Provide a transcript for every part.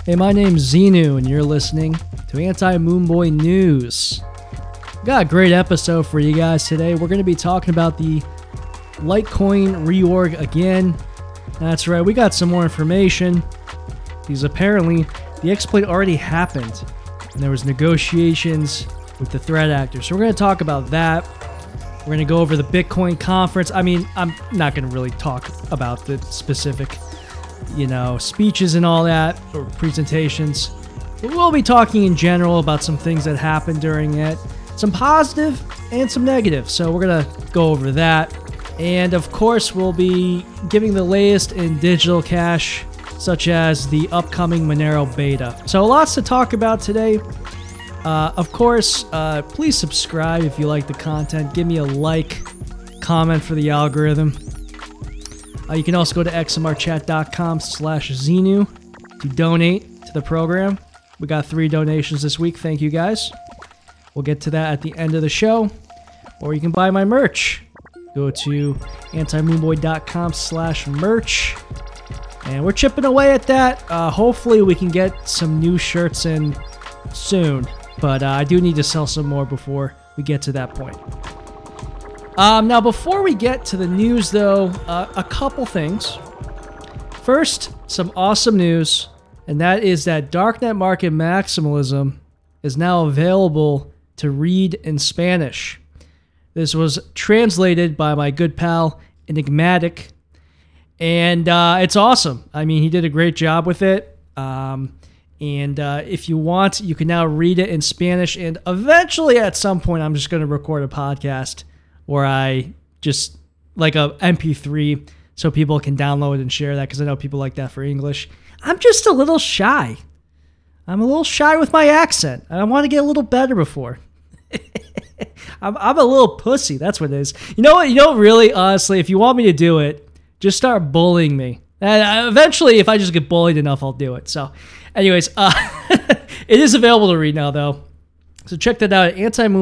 Hey, my name's Xenu, and you're listening to Anti-Moonboy News. Got a great episode for you guys today. We're going to be talking about the Litecoin reorg again. That's right, we got some more information, because apparently the exploit already happened, and there was negotiations with the threat actors. So we're going to talk about that. We're going to go over the Bitcoin conference. I mean, I'm not going to really talk about the specific speeches and all that, or presentations. But we'll be talking in general about some things that happened during it. Some positive and some negative. So we're going to go over that. And of course, we'll be giving the latest in digital cash, such as the upcoming Monero beta. So lots to talk about today. Of course, please subscribe if you like the content. Give me a like, comment for the algorithm. You can also go to xmrchat.com/Xenu to donate to the program. We got 3 donations this week. Thank you guys. We'll get to that at the end of the show. Or you can buy my merch. Go to antimoonboy.com/merch. And we're chipping away at that. Hopefully we can get some new shirts in soon. But I do need to sell some more before we get to that point. Now, before we get to the news, though, a couple things. First, some awesome news, and that is that Darknet Market Maximalism is now available to read in Spanish. This was translated by my good pal, Enigmatic, and it's awesome. I mean, he did a great job with it. And if you want, you can now read it in Spanish, and eventually at some point, I'm just going to record a podcast where I just, like a MP3, so people can download and share that, because I know people like that for English. I'm just a little shy. I'm a little shy with my accent. I want to get a little better before. I'm a little pussy. That's what it is. You know what? Really, honestly, if you want me to do it, just start bullying me. And eventually, if I just get bullied enough, I'll do it. So, anyways, it is available to read now, though. So check that out at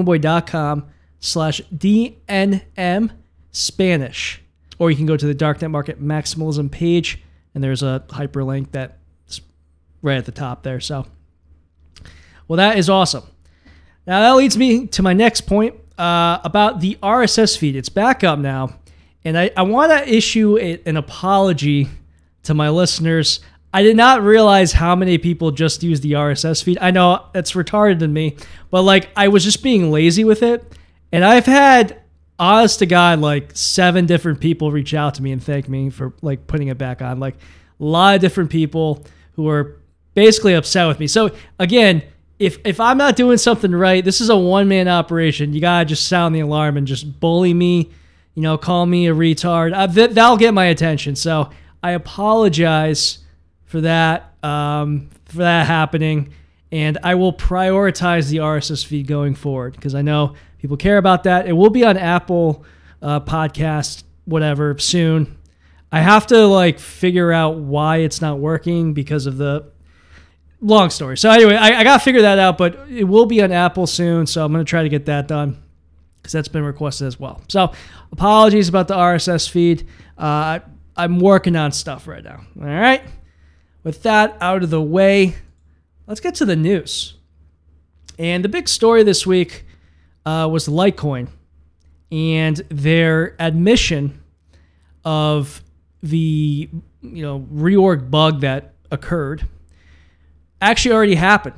antimoonboy.com/DNM Spanish. Or you can go to the Darknet Market Maximalism page, and there's a hyperlink that's right at the top there. So, well, that is awesome. Now, that leads me to my next point about the RSS feed. It's back up now, and I want to issue an apology to my listeners. I did not realize how many people just use the RSS feed. I know it's retarded in me, but I was just being lazy with it. And I've had, honest to God, 7 different people reach out to me and thank me for putting it back on. A lot of different people who are basically upset with me. So again, if I'm not doing something right, this is a one-man operation. You gotta just sound the alarm and just bully me, call me a retard. That'll get my attention. So I apologize for that happening, and I will prioritize the RSS feed going forward, because I know people care about that. It will be on Apple Podcast, whatever, soon. I have to figure out why it's not working because of the long story. So anyway, I got to figure that out, but it will be on Apple soon, so I'm going to try to get that done, because that's been requested as well. So apologies about the RSS feed. I'm working on stuff right now. All right. With that out of the way, let's get to the news. And the big story this week was Litecoin and their admission of the reorg bug that occurred actually already happened.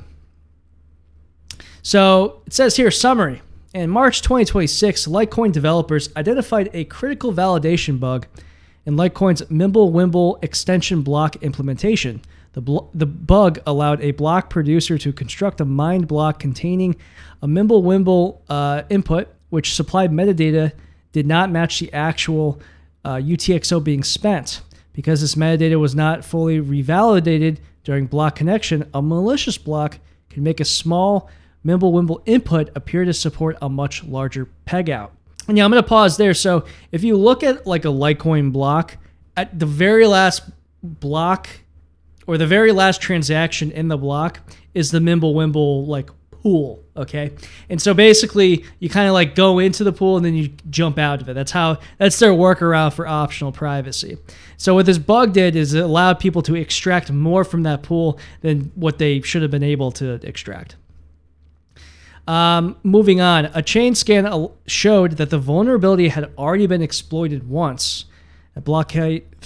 So it says here, summary. In March 2026, Litecoin developers identified a critical validation bug in Litecoin's Mimblewimble extension block implementation. The bug allowed a block producer to construct a mined block containing a Mimblewimble input, which supplied metadata did not match the actual UTXO being spent. Because this metadata was not fully revalidated during block connection, a malicious block can make a small Mimblewimble input appear to support a much larger pegout. And yeah, I'm going to pause there. So if you look at a Litecoin block, at the very last block or the very last transaction in the block is the Mimblewimble pool, okay? And so basically, you kind of like go into the pool and then you jump out of it. That's their workaround for optional privacy. So what this bug did is it allowed people to extract more from that pool than what they should have been able to extract. Moving on, a chain scan showed that the vulnerability had already been exploited once at block height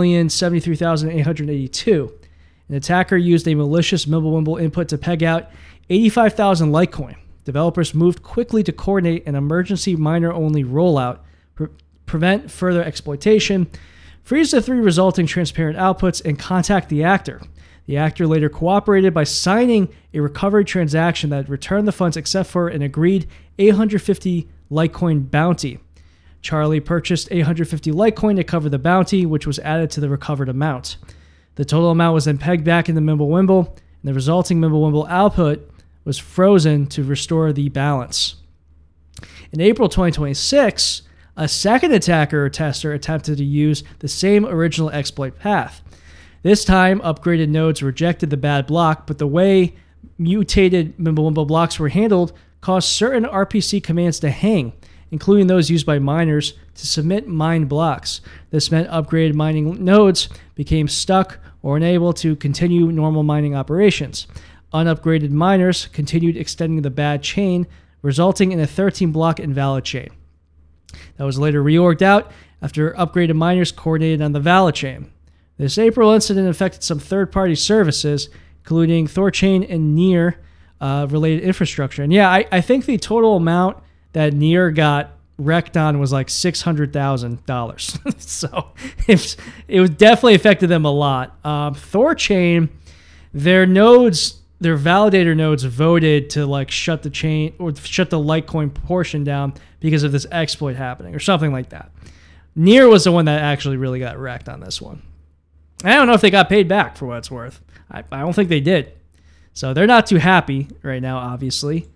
3,073,882. An attacker used a malicious Mimblewimble input to peg out 85,000 Litecoin. Developers moved quickly to coordinate an emergency miner-only rollout, prevent further exploitation, freeze the 3 resulting transparent outputs, and contact the actor. The actor later cooperated by signing a recovery transaction that returned the funds except for an agreed 850 Litecoin bounty. Charlie purchased 850 Litecoin to cover the bounty, which was added to the recovered amount. The total amount was then pegged back in the Mimblewimble, and the resulting Mimblewimble output was frozen to restore the balance. In April 2026, a second attacker or tester attempted to use the same original exploit path. This time, upgraded nodes rejected the bad block, but the way mutated Mimblewimble blocks were handled caused certain RPC commands to hang, including those used by miners to submit mined blocks. This meant upgraded mining nodes became stuck or unable to continue normal mining operations. Unupgraded miners continued extending the bad chain, resulting in a 13-block invalid chain. That was later reorged out after upgraded miners coordinated on the valid chain. This April incident affected some third-party services, including Thorchain and Near related infrastructure. And yeah, I think the total amount that Near got wrecked on was like $600,000. So it definitely affected them a lot. Thorchain, their validator nodes voted to like shut the chain or shut the Litecoin portion down because of this exploit happening or something like that. Near was the one that actually really got wrecked on this one. I don't know if they got paid back for what it's worth. I don't think they did. So they're not too happy right now, obviously.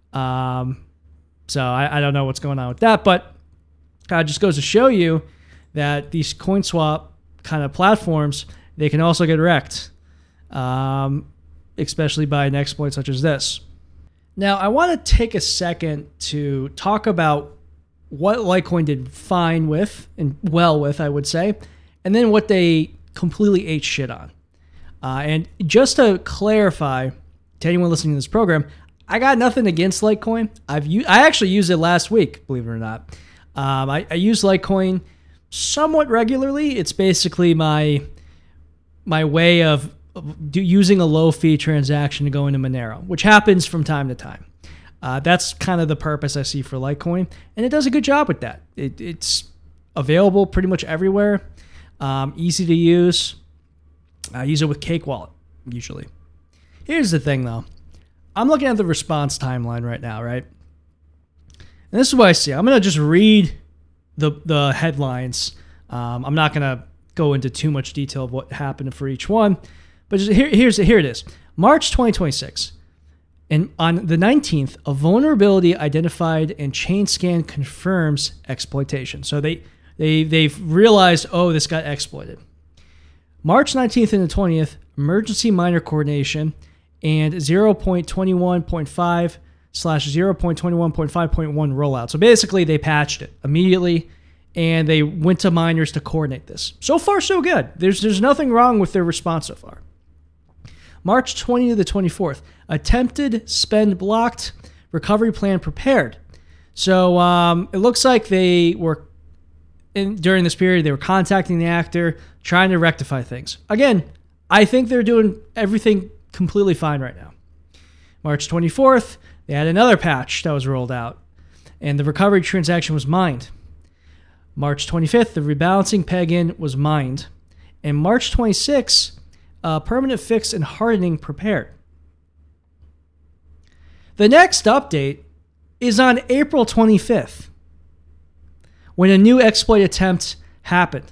So I don't know what's going on with that, but it just goes to show you that these CoinSwap kind of platforms, they can also get wrecked, especially by an exploit such as this. Now, I want to take a second to talk about what Litecoin did fine with, and well with, I would say, and then what they completely ate shit on. And just to clarify to anyone listening to this program, I got nothing against Litecoin. I actually used it last week, believe it or not. I use Litecoin somewhat regularly. It's basically my way of using a low fee transaction to go into Monero, which happens from time to time. That's kind of the purpose I see for Litecoin, and it does a good job with that. It's available pretty much everywhere, easy to use. I use it with Cake Wallet, usually. Here's the thing, though. I'm looking at the response timeline right now, right? And this is what I see. I'm going to just read the headlines. I'm not going to go into too much detail of what happened for each one, but just here it is. March 2026. And on the 19th, a vulnerability identified and chain scan confirms exploitation. So they've realized, oh, this got exploited. March 19th and the 20th, emergency miner coordination and 0.21.5/0.21.5.1 rollout. So basically, they patched it immediately, and they went to miners to coordinate this. So far, so good. There's nothing wrong with their response so far. March 20 to the 24th, attempted spend blocked, recovery plan prepared. So it looks like they were, during this period, they were contacting the actor, trying to rectify things. Again, I think they're doing everything completely fine right now. March 24th, they had another patch that was rolled out, and the recovery transaction was mined. March 25th, the rebalancing peg-in was mined. And March 26th, permanent fix and hardening prepared. The next update is on April 25th, when a new exploit attempt happened.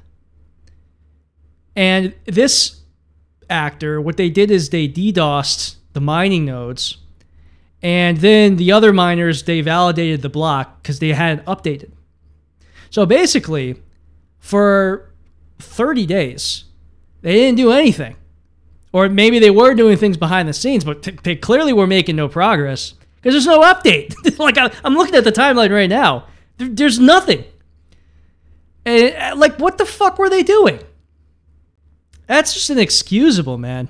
And this actor, what they did is they DDoSed the mining nodes, and then the other miners, they validated the block because they hadn't updated. So basically, for 30 days, they didn't do anything. Or maybe they were doing things behind the scenes, but they clearly were making no progress because there's no update. Like I'm looking at the timeline right now. There's nothing. And like, what the fuck were they doing? That's just inexcusable, man.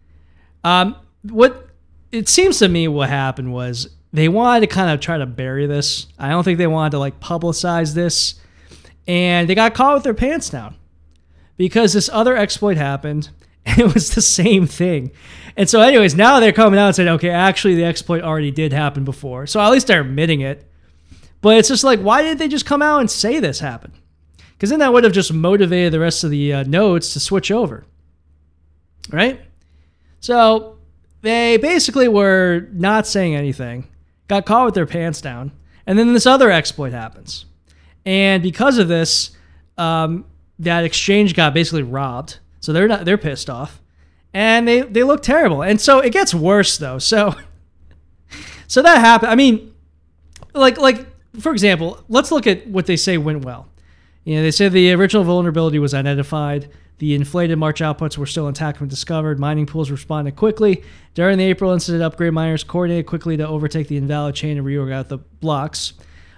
What it seems to me what happened was they wanted to kind of try to bury this. I don't think they wanted to like publicize this, and they got caught with their pants down because this other exploit happened, and it was the same thing. And so, anyways, now they're coming out and saying, okay, actually, the exploit already did happen before. So at least they're admitting it. But it's just like, why didn't they just come out and say this happened? Because then that would have just motivated the rest of the nodes to switch over, right? So they basically were not saying anything, got caught with their pants down, and then this other exploit happens. And because of this, that exchange got basically robbed. So they're pissed off, and they look terrible. And so it gets worse though. So that happened. I mean, like for example, let's look at what they say went well. You know, they say the original vulnerability was identified. The inflated March outputs were still intact when discovered. Mining pools responded quickly. During the April incident, upgrade miners coordinated quickly to overtake the invalid chain and reorg out the blocks.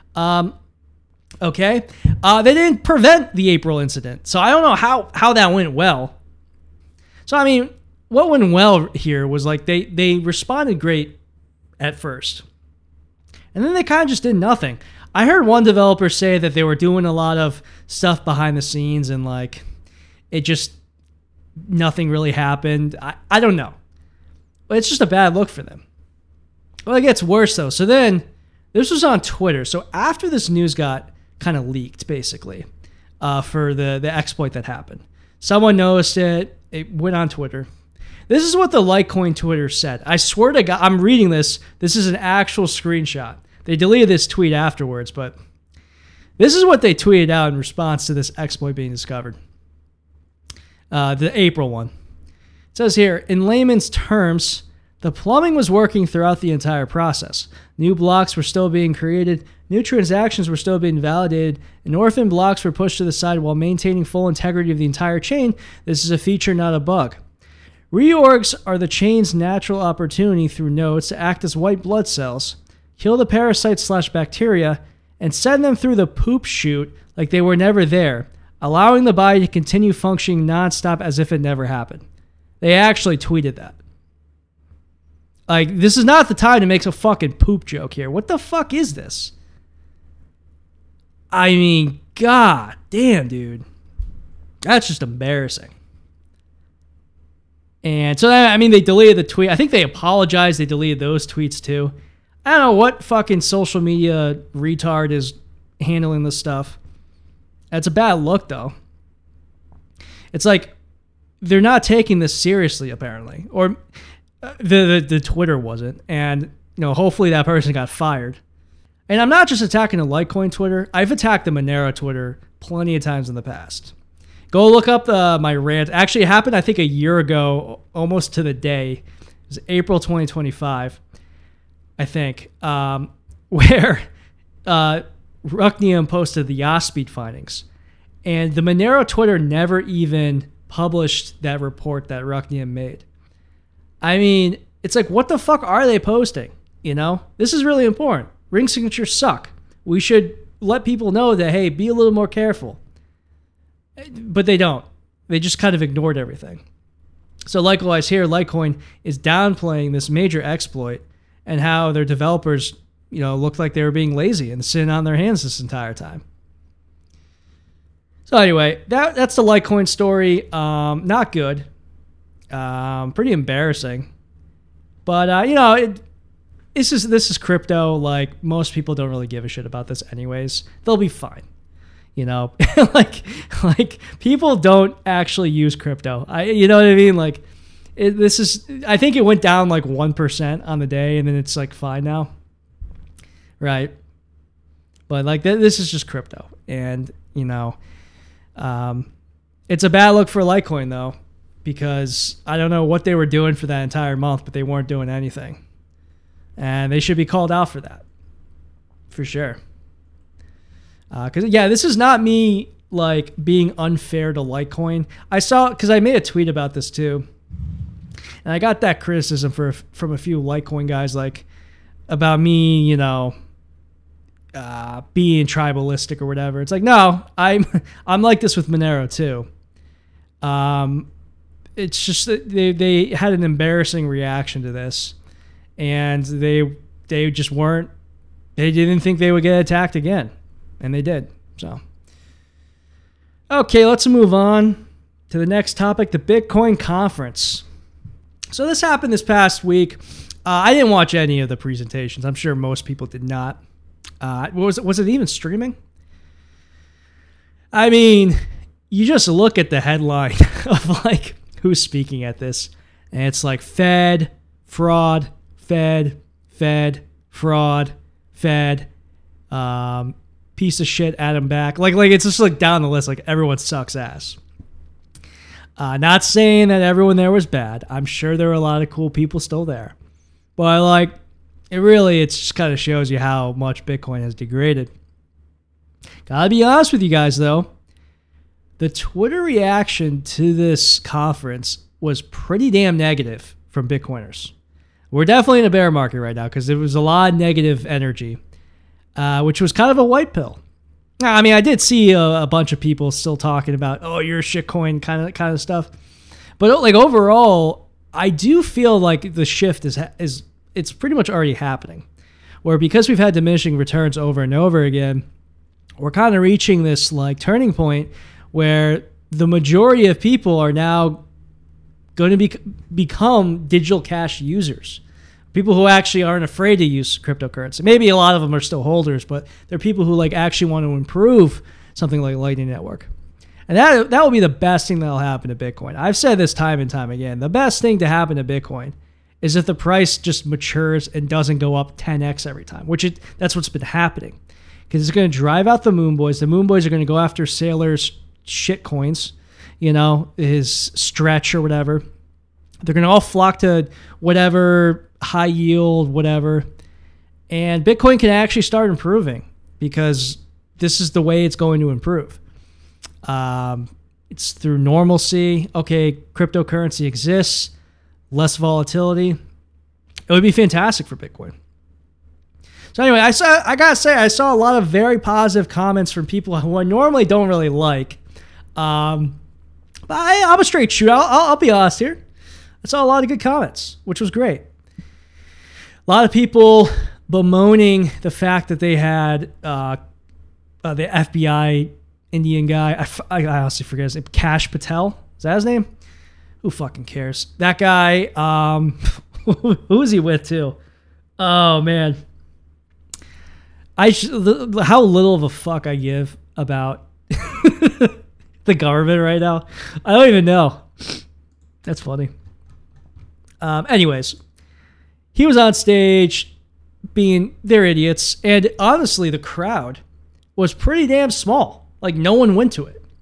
Okay. They didn't prevent the April incident. So I don't know how that went well. So, I mean, what went well here was like they responded great at first. And then they kind of just did nothing. I heard one developer say that they were doing a lot of stuff behind the scenes and like it just nothing really happened. I don't know. But it's just a bad look for them. Well, it gets worse though. So then this was on Twitter. So after this news got kind of leaked basically for the exploit that happened, someone noticed it. It went on Twitter. This is what the Litecoin Twitter said. I swear to God, I'm reading this. This is an actual screenshot. They deleted this tweet afterwards, but this is what they tweeted out in response to this exploit being discovered. The April one. It says here, in layman's terms, the plumbing was working throughout the entire process. New blocks were still being created, new transactions were still being validated, and orphan blocks were pushed to the side while maintaining full integrity of the entire chain. This is a feature, not a bug. Reorgs are the chain's natural opportunity through nodes to act as white blood cells, kill the parasites/bacteria, and send them through the poop chute like they were never there, allowing the body to continue functioning nonstop as if it never happened. They actually tweeted that. Like, this is not the time to make a fucking poop joke here. What the fuck is this? I mean, god damn, dude. That's just embarrassing. And so, I mean, they deleted the tweet. I think they apologized. They deleted those tweets too. I don't know what fucking social media retard is handling this stuff. That's a bad look, though. It's like they're not taking this seriously, apparently, or the Twitter wasn't. And you know, hopefully that person got fired. And I'm not just attacking the Litecoin Twitter. I've attacked the Monero Twitter plenty of times in the past. Go look up my rant. Actually, it happened, I think, a year ago, almost to the day. It was April 2025. I think, where Rucknium posted the Yaspeed findings. And the Monero Twitter never even published that report that Rucknium made. I mean, it's like, what the fuck are they posting? You know? This is really important. Ring signatures suck. We should let people know that, hey, be a little more careful. But they don't. They just kind of ignored everything. So likewise here, Litecoin is downplaying this major exploit and how their developers, you know, looked like they were being lazy and sitting on their hands this entire time. So anyway, that's the Litecoin story. Not good. Pretty embarrassing. But you know, this is crypto. Like, most people don't really give a shit about this anyways. They'll be fine. You know, like people don't actually use crypto. You know what I mean? Like, I think it went down like 1% on the day, and then it's like fine now, right? But like this is just crypto, and you know, it's a bad look for Litecoin though, because I don't know what they were doing for that entire month, but they weren't doing anything, and they should be called out for that, for sure. Because yeah, this is not me like being unfair to Litecoin. Because I made a tweet about this too. And I got that criticism from a few Litecoin guys, like, about me, being tribalistic or whatever. It's like, no, I'm like this with Monero too. It's just that they had an embarrassing reaction to this, and they just weren't. They didn't think they would get attacked again, and they did. So, okay, let's move on to the next topic, the Bitcoin conference. So this happened this past week. I didn't watch any of the presentations. I'm sure most people did not. Was it even streaming? I mean, you just look at the headline of like who's speaking at this, and it's like Fed, fraud, Fed, fraud, Fed, piece of shit, Adam Back. Like it's just like down the list. Like everyone sucks ass. Not saying that everyone there was bad. I'm sure there were a lot of cool people still there, but like it just kind of shows you how much Bitcoin has degraded. Gotta be honest with you guys though. The Twitter reaction to this conference was pretty damn negative from Bitcoiners. We're definitely in a bear market right now because there was a lot of negative energy, which was kind of a white pill. I mean, I did see a bunch of people still talking about, oh, you're a shitcoin kind of stuff. But like overall, I do feel like the shift is it's pretty much already happening. Where because we've had diminishing returns over and over again, we're kind of reaching this like turning point where the majority of people are now going to become digital cash users. People who actually aren't afraid to use cryptocurrency. Maybe a lot of them are still holders, but they're people who like actually want to improve something like Lightning Network. And that will be the best thing that'll happen to Bitcoin. I've said this time and time again. The best thing to happen to Bitcoin is if the price just matures and doesn't go up 10x every time, that's what's been happening. Because it's going to drive out the Moon Boys. The Moon Boys are going to go after Saylor's shit coins, his stretch or whatever. They're going to all flock to whatever high yield, whatever. And Bitcoin can actually start improving because this is the way it's going to improve. It's through normalcy. Okay, cryptocurrency exists, less volatility. It would be fantastic for Bitcoin. So anyway, I gotta say, I saw a lot of very positive comments from people who I normally don't really like. But I'm a straight shooter. I'll be honest here. I saw a lot of good comments, which was great. A lot of people bemoaning the fact that they had the FBI Indian guy. I honestly forget his name. Kash Patel. Is that his name? Who fucking cares? That guy. Who is he with too? Oh man. How little of a fuck I give about the government right now. I don't even know. That's funny. Anyways, he was on stage they're idiots. And honestly, the crowd was pretty damn small. Like no one went to it.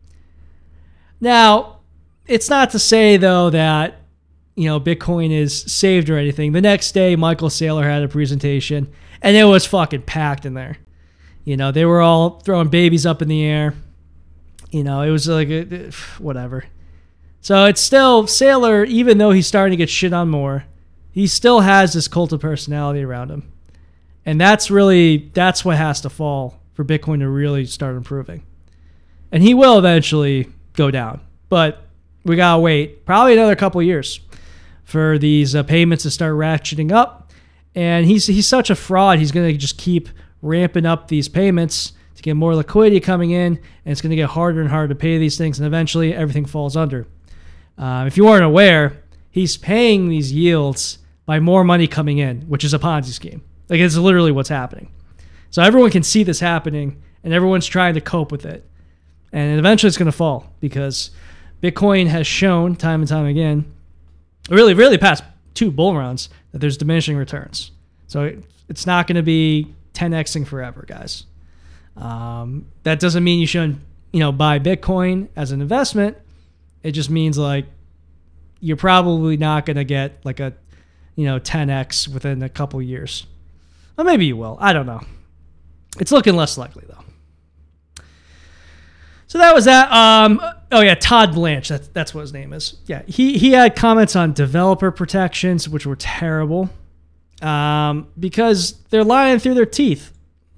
Now, it's not to say though that, Bitcoin is saved or anything. The next day, Michael Saylor had a presentation and it was fucking packed in there. They were all throwing babies up in the air. It was like, whatever. So it's still Saylor, even though he's starting to get shit on more, he still has this cult of personality around him. And that's what has to fall for Bitcoin to really start improving. And he will eventually go down. But we got to wait probably another couple of years for these payments to start ratcheting up. And he's such a fraud. He's going to just keep ramping up these payments to get more liquidity coming in. And it's going to get harder and harder to pay these things. And eventually everything falls under. If you weren't aware, he's paying these yields by more money coming in, which is a Ponzi scheme. Like it's literally what's happening. So everyone can see this happening and everyone's trying to cope with it. And eventually it's going to fall because Bitcoin has shown time and time again, really past 2 bull runs, that there's diminishing returns. So it's not going to be 10xing forever, guys. That doesn't mean you shouldn't, buy Bitcoin as an investment. It just means like you're probably not going to get like a 10x within a couple years. Or maybe you will. I don't know. It's looking less likely though. So that was that. Oh yeah, Todd Blanche. That's what his name is. Yeah, he had comments on developer protections, which were terrible. because they're lying through their teeth.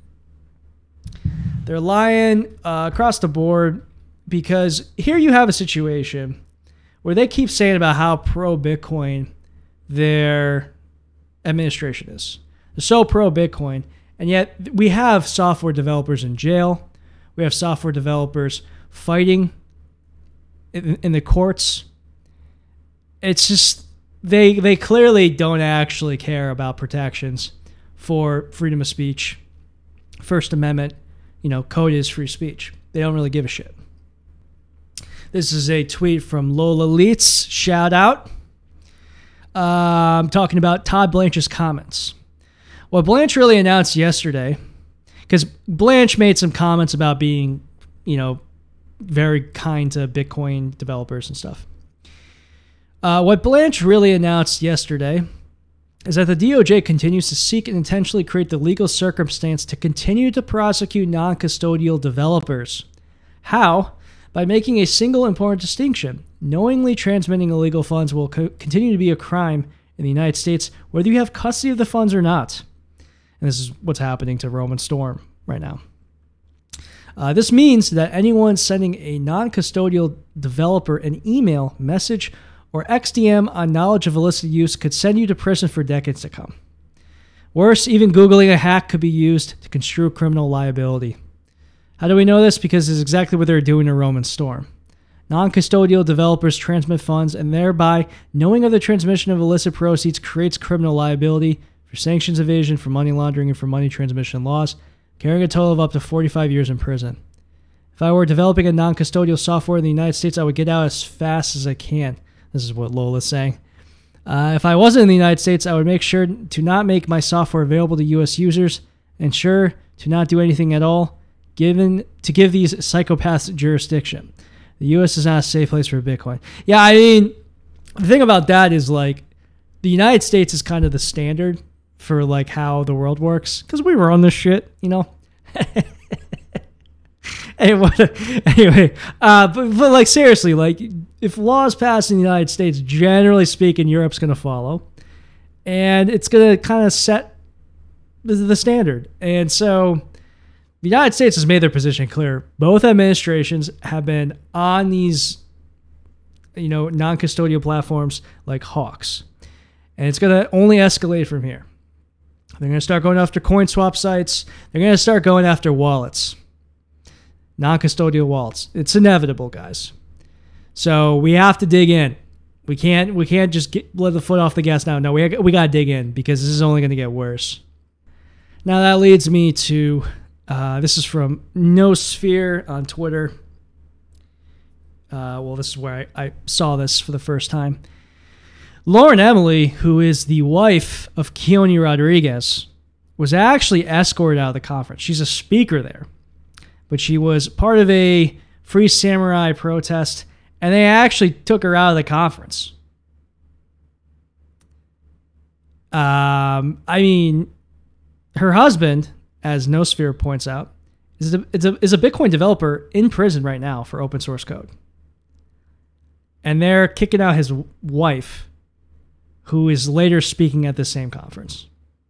They're lying across the board, because here you have a situation where they keep saying about how pro-Bitcoin their administration is. They're so pro-Bitcoin, and yet we have software developers in jail. We have software developers fighting in the courts. It's just they clearly don't actually care about protections for freedom of speech, First Amendment. Code is free speech. They don't really give a shit. This is a tweet from Lola Leitz. Shout out. Talking about Todd Blanche's comments. What Blanche really announced yesterday, because Blanche made some comments about being, very kind to Bitcoin developers and stuff. What Blanche really announced yesterday is that the DOJ continues to seek and intentionally create the legal circumstance to continue to prosecute non-custodial developers. How? By making a single important distinction. Knowingly transmitting illegal funds will continue to be a crime in the United States, whether you have custody of the funds or not. And this is what's happening to Roman Storm right now. This means that anyone sending a non-custodial developer an email, message, or XDM on knowledge of illicit use could send you to prison for decades to come. Worse, even Googling a hack could be used to construe criminal liability. How do we know this? Because it's exactly what they're doing to Roman Storm. Non-custodial developers transmit funds, and thereby knowing of the transmission of illicit proceeds creates criminal liability for sanctions evasion, for money laundering, and for money transmission laws, carrying a total of up to 45 years in prison. If I were developing a non-custodial software in the United States, I would get out as fast as I can. This is what Lola's saying. If I wasn't in the United States, I would make sure to not make my software available to U.S. users, and sure to not do anything at all, to give these psychopaths jurisdiction. The U.S. is not a safe place for Bitcoin. Yeah, I mean, the thing about that is, like, the United States is kind of the standard for, like, how the world works, because we run this shit, Anyway, but like, seriously, like, if laws pass in the United States, generally speaking, Europe's going to follow, and it's going to kind of set the standard. And so the United States has made their position clear. Both administrations have been on these, non-custodial platforms like hawks, and it's going to only escalate from here. They're going to start going after coin swap sites. They're going to start going after wallets. Non-custodial wallets. It's inevitable, guys. So we have to dig in. We can't just let the foot off the gas now. No, we got to dig in, because this is only going to get worse. Now that leads me to, this is from Nosphere on Twitter. This is where I saw this for the first time. Lauren Emily, who is the wife of Keone Rodriguez, was actually escorted out of the conference. She's a speaker there. But she was part of a Free Samurai protest, and they actually took her out of the conference. I mean, her husband, as Nosphere points out, is a Bitcoin developer in prison right now for open source code. And they're kicking out his wife, who is later speaking at the same conference.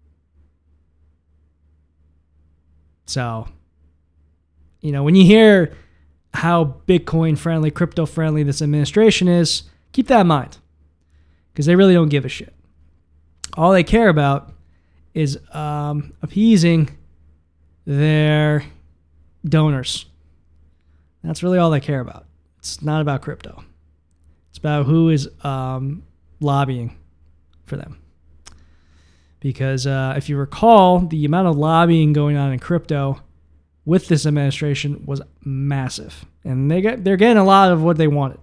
So, when you hear how Bitcoin friendly, crypto friendly this administration is, keep that in mind, because they really don't give a shit. All they care about is appeasing their donors. That's really all they care about. It's not about crypto. It's about who is lobbying for them. Because if you recall, the amount of lobbying going on in crypto with this administration was massive, and they're getting a lot of what they wanted.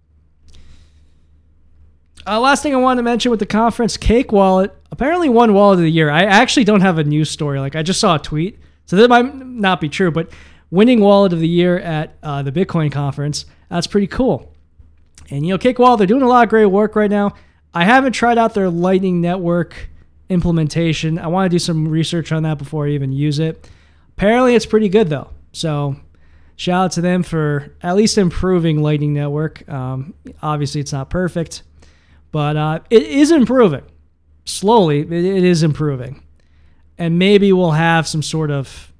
Last thing I wanted to mention with the conference, Cake Wallet apparently won Wallet of the Year. I actually don't have a news story. Like, I just saw a tweet, so that might not be true, but winning Wallet of the Year at the Bitcoin conference, that's pretty cool. And Cake Wallet, they're doing a lot of great work right now. I haven't tried out their Lightning Network implementation. I want to do some research on that before I even use it. Apparently, it's pretty good, though. So, shout out to them for at least improving Lightning Network. Obviously, it's not perfect, but it is improving. slowly, it is improving. And maybe we'll have some sort of,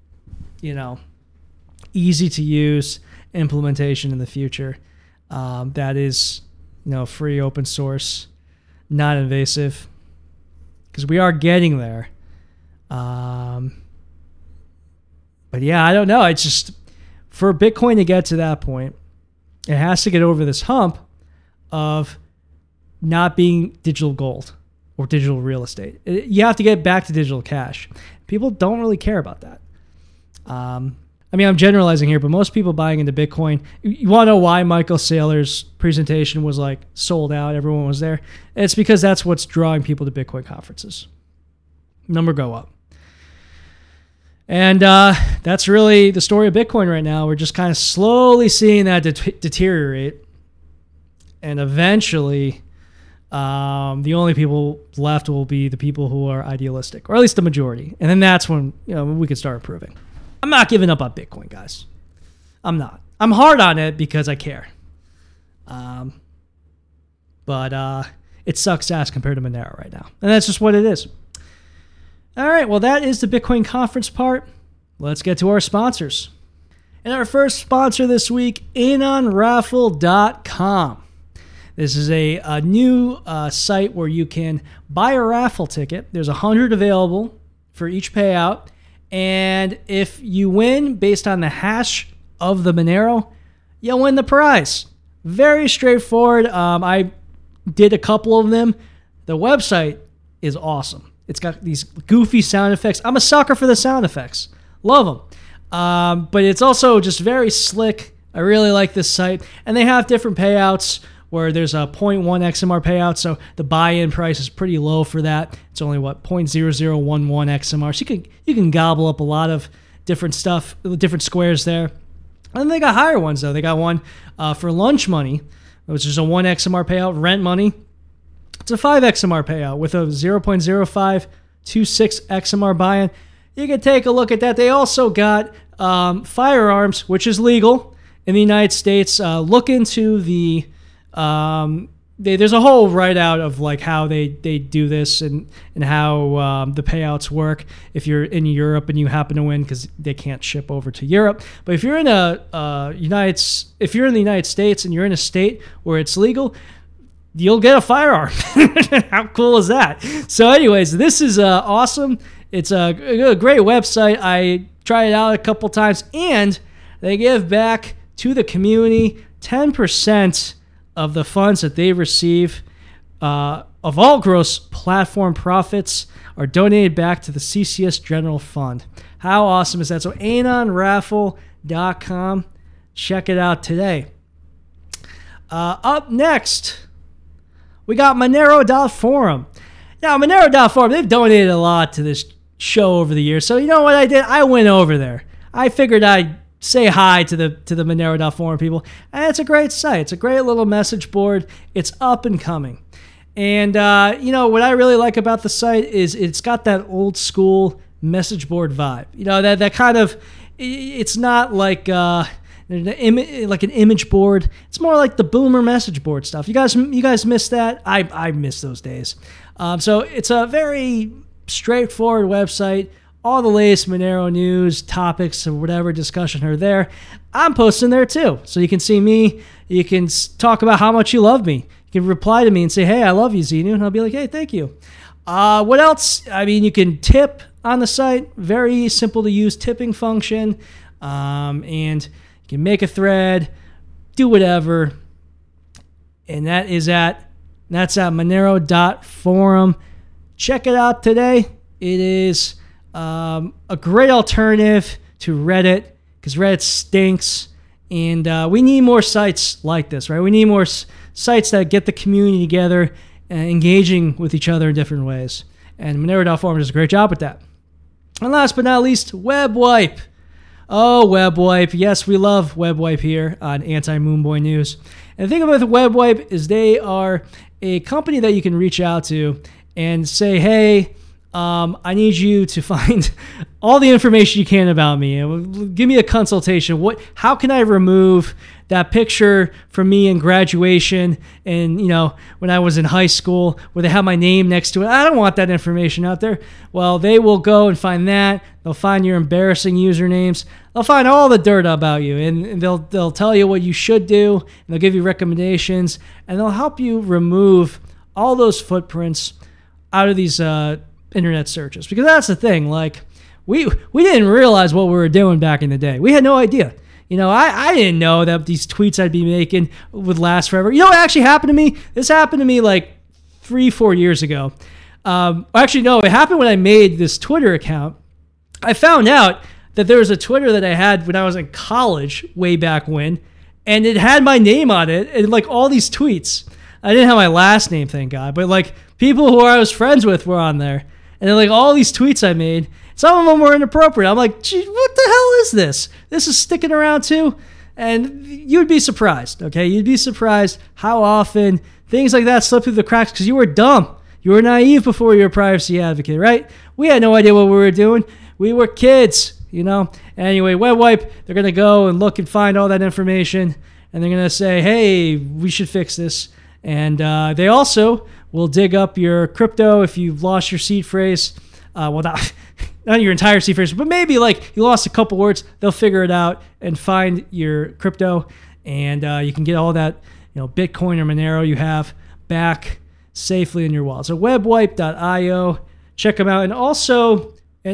easy to use implementation in the future that is, free, open source, not invasive, because we are getting there. But yeah, I don't know. It's just, for Bitcoin to get to that point, it has to get over this hump of not being digital gold or digital real estate. You have to get back to digital cash. People don't really care about that. I'm generalizing here, but most people buying into Bitcoin, you want to know why Michael Saylor's presentation was like sold out, everyone was there? It's because that's what's drawing people to Bitcoin conferences. Number go up. And that's really the story of Bitcoin right now. We're just kind of slowly seeing that deteriorate. And eventually, the only people left will be the people who are idealistic, or at least the majority. And then that's when we can start improving. I'm not giving up on Bitcoin, guys. I'm not. I'm hard on it because I care. But it sucks ass compared to Monero right now. And that's just what it is. All right, well, that is the Bitcoin conference part. Let's get to our sponsors. And our first sponsor this week, AnonRaffle.com. This is a new site where you can buy a raffle ticket. There's 100 available for each payout. And if you win based on the hash of the Monero, you'll win the prize. Very straightforward. I did a couple of them. The website is awesome. It's got these goofy sound effects. I'm a sucker for the sound effects. Love them. But it's also just very slick. I really like this site. And they have different payouts where there's a 0.1 XMR payout. So the buy-in price is pretty low for that. It's only, 0.0011 XMR. So you can gobble up a lot of different stuff, different squares there. And then they got higher ones, though. They got one for lunch money, which is a 1 XMR payout. Rent money, it's a 5 XMR payout with a 0.0526 XMR buy-in. You can take a look at that. They also got firearms, which is legal in the United States. Look into the... there's a whole write-out of like how they do this and how the payouts work if you're in Europe and you happen to win, because they can't ship over to Europe. But if you're in the United States and you're in a state where it's legal, you'll get a firearm. How cool is that? So anyways, this is awesome. It's a great website. I tried it out a couple times, and they give back to the community 10% of the funds that they receive of all gross platform profits are donated back to the CCS General Fund. How awesome is that? So AnonRaffle.com. Check it out today. Up next, we got Monero.forum. Now, Monero.forum, they've donated a lot to this show over the years. So you know what I did? I went over there. I figured I'd say hi to the Monero.forum people. And it's a great site. It's a great little message board. It's up and coming. And, what I really like about the site is it's got that old school message board vibe. That kind of, it's not like an image board. It's more like the boomer message board stuff. You guys miss that? I miss those days. So it's a very straightforward website. All the latest Monero news, topics, or whatever discussion are there. I'm posting there too. So you can see me. You can talk about how much you love me. You can reply to me and say, hey, I love you, Xenu. And I'll be like, hey, thank you. What else? You can tip on the site. Very simple to use tipping function. And you can make a thread, do whatever. And that's at Monero.forum. Check it out today. It is a great alternative to Reddit, because Reddit stinks, and we need more sites like this, right? We need more sites that get the community together and engaging with each other in different ways, and Monero.forum does a great job with that. And last but not least, WebWipe. Oh, WebWipe. Yes, we love WebWipe here on Anti-Moonboy News. And the thing about WebWipe is they are a company that you can reach out to and say, hey, I need you to find all the information you can about me. Give me a consultation. How can I remove that picture from me in graduation and, when I was in high school where they have my name next to it? I don't want that information out there. Well, they will go and find that. They'll find your embarrassing usernames. They'll find all the dirt about you, and they'll tell you what you should do, and they'll give you recommendations, and they'll help you remove all those footprints out of these internet searches. Because that's the thing. Like, we didn't realize what we were doing back in the day. We had no idea. I didn't know that these tweets I'd be making would last forever. You know what actually happened to me? This happened to me like 3-4 years ago. Actually, no, it happened when I made this Twitter account. I found out that there was a Twitter that I had when I was in college way back when, and it had my name on it and like all these tweets. I didn't have my last name, thank God, but like people who I was friends with were on there. And then like all these tweets I made, some of them were inappropriate. I'm like, gee, what the hell is this? This is sticking around too? And you'd be surprised, okay? You'd be surprised how often things like that slip through the cracks because you were dumb. You were naive before you were a privacy advocate, right? We had no idea what we were doing. We were kids, Anyway, WebWipe, they're going to go and look and find all that information, and they're going to say, hey, we should fix this. And they also will dig up your crypto if you've lost your seed phrase. Not your entire seed phrase, but maybe like you lost a couple words. They'll figure it out and find your crypto, and you can get all that Bitcoin or Monero you have back safely in your wallet. So webwipe.io, check them out. And also,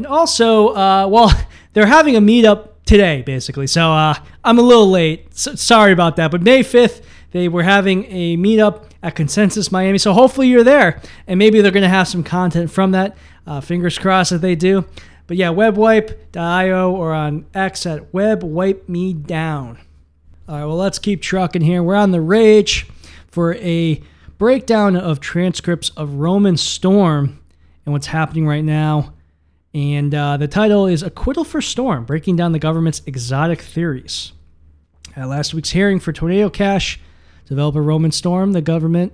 they're having a meetup today, basically. So I'm a little late. So, sorry about that. But May 5th, they were having a meetup at Consensus Miami. So hopefully you're there, and maybe they're going to have some content from that. Fingers crossed that they do. But yeah, webwipe.io or on X at webwipemedown. All right, well, let's keep trucking here. We're on the Rage for a breakdown of transcripts of Roman Storm and what's happening right now. And the title is Acquittal for Storm, breaking down the government's exotic theories. At last week's hearing for Tornado Cash, developer Roman Storm, the government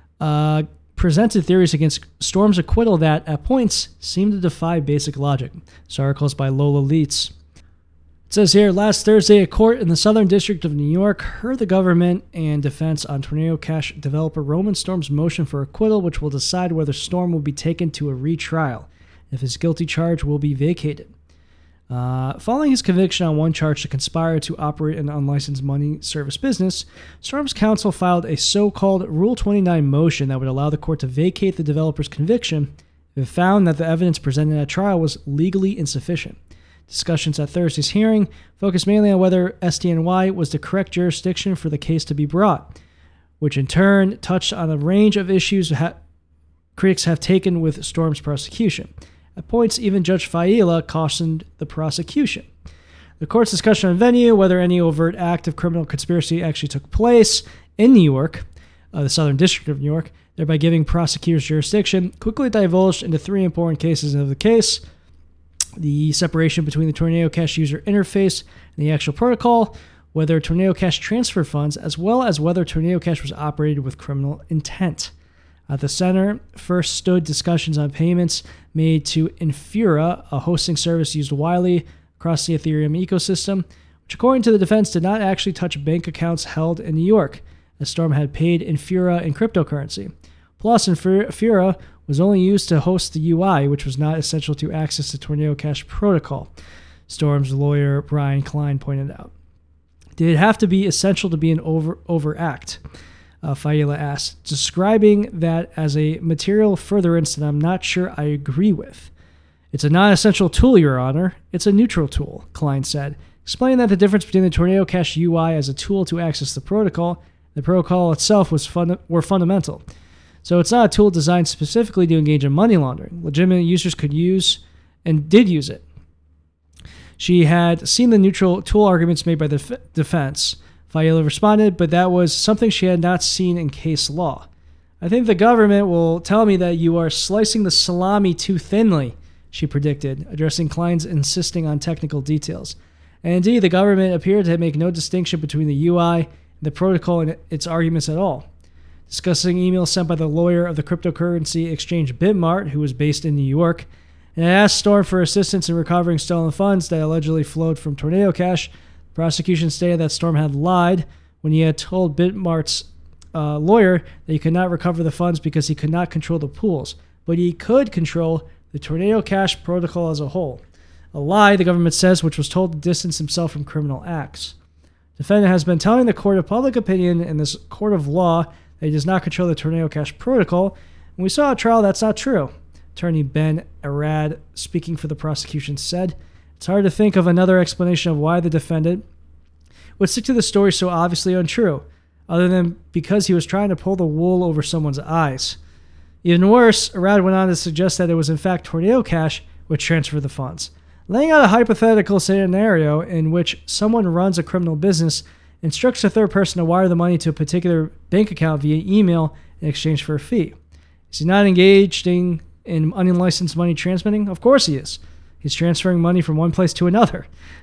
presented theories against Storm's acquittal that, at points, seemed to defy basic logic. This article is by Lola Leitz. It says here, last Thursday, a court in the Southern District of New York heard the government and defense on Tornado Cash developer Roman Storm's motion for acquittal, which will decide whether Storm will be taken to a retrial, if his guilty charge will be vacated. Following his conviction on one charge to conspire to operate an unlicensed money service business, Storm's counsel filed a so-called Rule 29 motion that would allow the court to vacate the developer's conviction if it found that the evidence presented at trial was legally insufficient. Discussions at Thursday's hearing focused mainly on whether SDNY was the correct jurisdiction for the case to be brought, which in turn touched on a range of issues critics have taken with Storm's prosecution. At points, even Judge Failla cautioned the prosecution. The court's discussion on venue, whether any overt act of criminal conspiracy actually took place in New York, the Southern District of New York, thereby giving prosecutors jurisdiction, quickly divulged into three important cases of the case: the separation between the Tornado Cash user interface and the actual protocol, whether Tornado Cash transferred funds, as well as whether Tornado Cash was operated with criminal intent. At the center, first stood discussions on payments made to Infura, a hosting service used widely across the Ethereum ecosystem, which according to the defense did not actually touch bank accounts held in New York, as Storm had paid Infura in cryptocurrency. Plus, Infura was only used to host the UI, which was not essential to access the Tornado Cash protocol, Storm's lawyer Brian Klein pointed out. Did it have to be essential to be an overact? Failla asked, describing that as a material furtherance that I'm not sure I agree with. It's a non-essential tool, Your Honor. It's a neutral tool, Klein said, explaining that the difference between the Tornado Cash UI as a tool to access the protocol and the protocol itself were fundamental. So it's not a tool designed specifically to engage in money laundering. Legitimate users could use and did use it. She had seen the neutral tool arguments made by the defense. Failla responded, but that was something she had not seen in case law. I think the government will tell me that you are slicing the salami too thinly, she predicted, addressing Klein's insisting on technical details. And indeed, the government appeared to make no distinction between the UI and the protocol in its arguments at all. discussing emails sent by the lawyer of the cryptocurrency exchange Bitmart, who was based in New York, and it asked Storm for assistance in recovering stolen funds that allegedly flowed from Tornado Cash. The prosecution stated that Storm had lied when he had told Bitmart's lawyer that he could not recover the funds because he could not control the pools, but he could control the Tornado Cash protocol as a whole. A lie, the government says, which was told to distance himself from criminal acts. Defendant has been telling the court of public opinion and this court of law that he does not control the Tornado Cash protocol. When we saw a trial, that's not true. Attorney Ben Arad, speaking for the prosecution, said, "It's hard to think of another explanation of why the defendant would stick to the story so obviously untrue, other than because he was trying to pull the wool over someone's eyes." Even worse, Arad went on to suggest that it was in fact Tornado Cash which transferred the funds, laying out a hypothetical scenario in which someone runs a criminal business, instructs a third person to wire the money to a particular bank account via email in exchange for a fee. Is he not engaged in unlicensed money transmitting? Of course he is. He's transferring money from one place to another.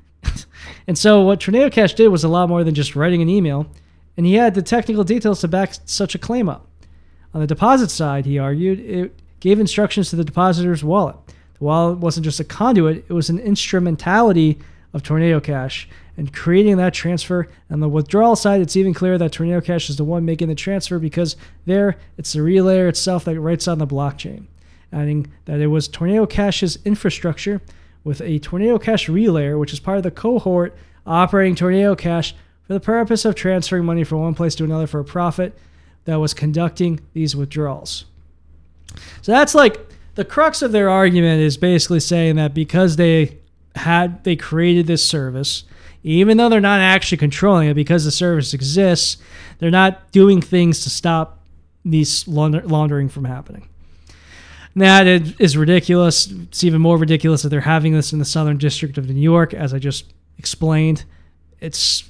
And so what Tornado Cash did was a lot more than just writing an email, and he had the technical details to back such a claim up. On the deposit side, he argued, it gave instructions to the depositor's wallet. The wallet wasn't just a conduit, it was an instrumentality of Tornado Cash and creating that transfer. On the withdrawal side, it's even clear that Tornado Cash is the one making the transfer because there, it's the relayer itself that writes on the blockchain, adding that it was Tornado Cash's infrastructure with a Tornado Cash relayer, which is part of the cohort operating Tornado Cash for the purpose of transferring money from one place to another for a profit, that was conducting these withdrawals. So that's like the crux of their argument, is basically saying that because they created this service, even though they're not actually controlling it, because the service exists, they're not doing things to stop these laundering from happening. That is ridiculous. It's even more ridiculous that they're having this in the Southern District of New York, as I just explained. It's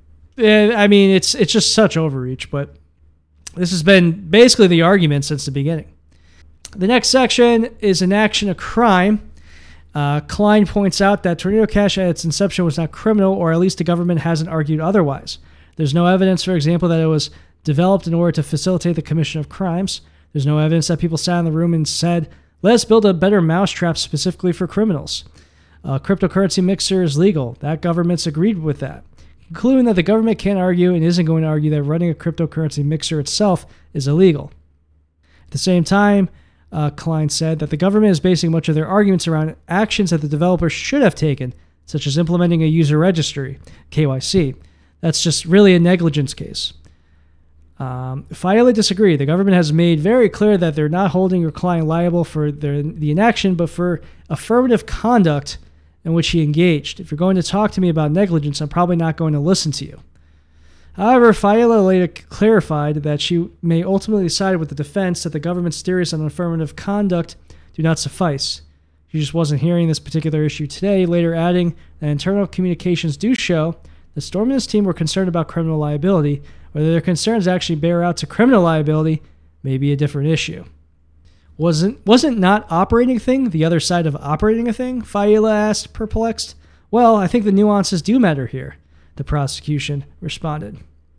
just such overreach, but this has been basically the argument since the beginning. The next section is an action of crime. Klein points out that Tornado Cash at its inception was not criminal, or at least the government hasn't argued otherwise. There's no evidence, for example, that it was developed in order to facilitate the commission of crimes. There's no evidence that people sat in the room and said, let's build a better mousetrap specifically for criminals. Cryptocurrency mixer is legal. That government's agreed with that. Concluding that the government can't argue and isn't going to argue that running a cryptocurrency mixer itself is illegal. At the same time, Klein said that the government is basing much of their arguments around actions that the developers should have taken, such as implementing a user registry, KYC. That's just really a negligence case. Finally disagree. The government has made very clear that they're not holding your client liable for the inaction, but for affirmative conduct in which he engaged. If you're going to talk to me about negligence, I'm probably not going to listen to you. However, Failla later clarified that she may ultimately side with the defense that the government's theories on affirmative conduct do not suffice. She just wasn't hearing this particular issue today, later adding that internal communications do show that Storm and his team were concerned about criminal liability. Whether their concerns actually bear out to criminal liability may be a different issue. Wasn't not operating a thing the other side of operating a thing? Failla asked, perplexed. Well, I think the nuances do matter here, the prosecution responded.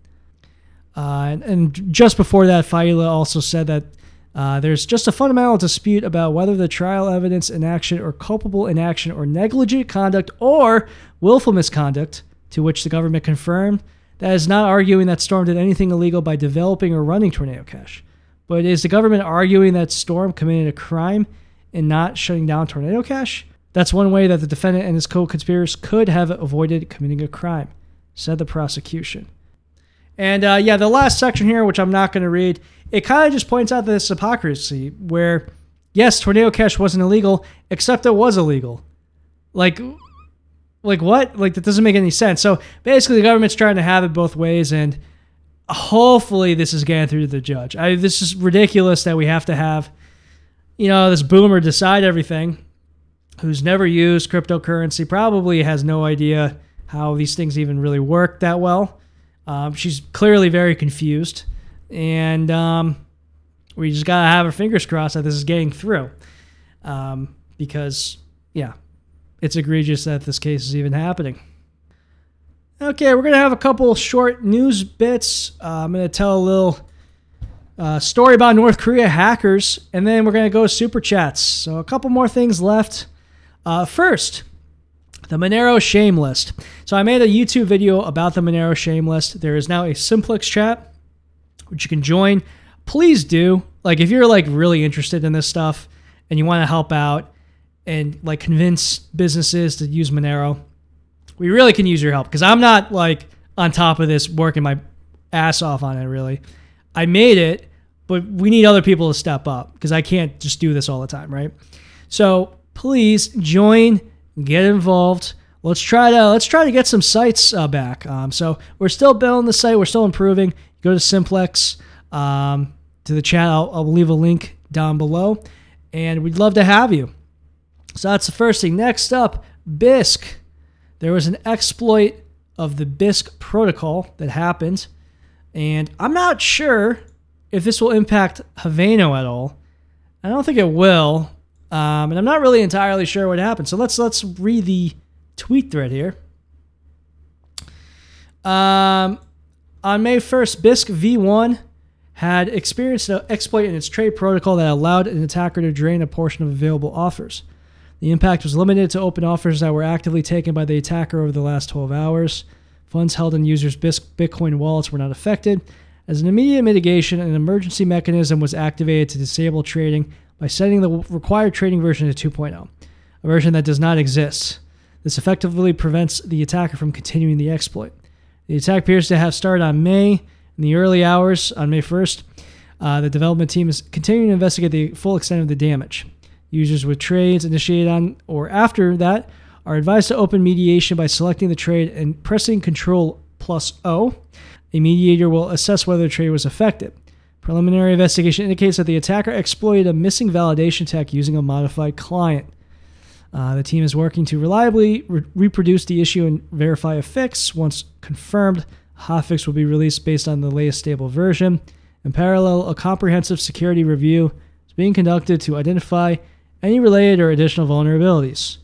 And just before that, Failla also said that there's just a fundamental dispute about whether the trial evidence, inaction, or culpable inaction, or negligent conduct, or willful misconduct, to which the government confirmed, that is not arguing that Storm did anything illegal by developing or running Tornado Cash. But is the government arguing that Storm committed a crime in not shutting down Tornado Cash? That's one way that the defendant and his co-conspirators could have avoided committing a crime, said the prosecution. And the last section here, which I'm not going to read, it kind of just points out this hypocrisy where, yes, Tornado Cash wasn't illegal, except it was illegal. Like what? Like, that doesn't make any sense. So basically the government's trying to have it both ways, and hopefully this is getting through to the judge. This is ridiculous that we have to have, this boomer decide everything who's never used cryptocurrency, probably has no idea how these things even really work that well. She's clearly very confused, and we just got to have our fingers crossed that this is getting through, because, it's egregious that this case is even happening. Okay, we're going to have a couple short news bits. I'm going to tell a little story about North Korea hackers, and then we're going to go super chats. So a couple more things left. First, the Monero shame list. So I made a YouTube video about the Monero shame list. There is now a Simplex chat, which you can join. Please do. Like, if you're like really interested in this stuff and you want to help out and like convince businesses to use Monero, we really can use your help, because I'm not like on top of this working my ass off on it, really. I made it, but we need other people to step up, because I can't just do this all the time, right? So please join, get involved. Let's try to get some sites back. So we're still building the site. We're still improving. Go to Simplex, to the chat. I'll leave a link down below, and we'd love to have you. So that's the first thing. Next up, Bisq. There was an exploit of the Bisq protocol that happened, and I'm not sure if this will impact Haveno at all. I don't think it will, and I'm not really entirely sure what happened. So let's read the tweet thread here. On May 1st, Bisq v1 had experienced an exploit in its trade protocol that allowed an attacker to drain a portion of available offers. The impact was limited to open offers that were actively taken by the attacker over the last 12 hours. Funds held in users' Bisq Bitcoin wallets were not affected. As an immediate mitigation, an emergency mechanism was activated to disable trading by setting the required trading version to 2.0, a version that does not exist. This effectively prevents the attacker from continuing the exploit. The attack appears to have started on in the early hours on May 1st. The development team is continuing to investigate the full extent of the damage. Users with trades initiated on or after that are advised to open mediation by selecting the trade and pressing Ctrl+O. A mediator will assess whether the trade was affected. Preliminary investigation indicates that the attacker exploited a missing validation tech using a modified client. The team is working to reliably reproduce the issue and verify a fix. Once confirmed, a hotfix will be released based on the latest stable version. In parallel, a comprehensive security review is being conducted to identify any related or additional vulnerabilities.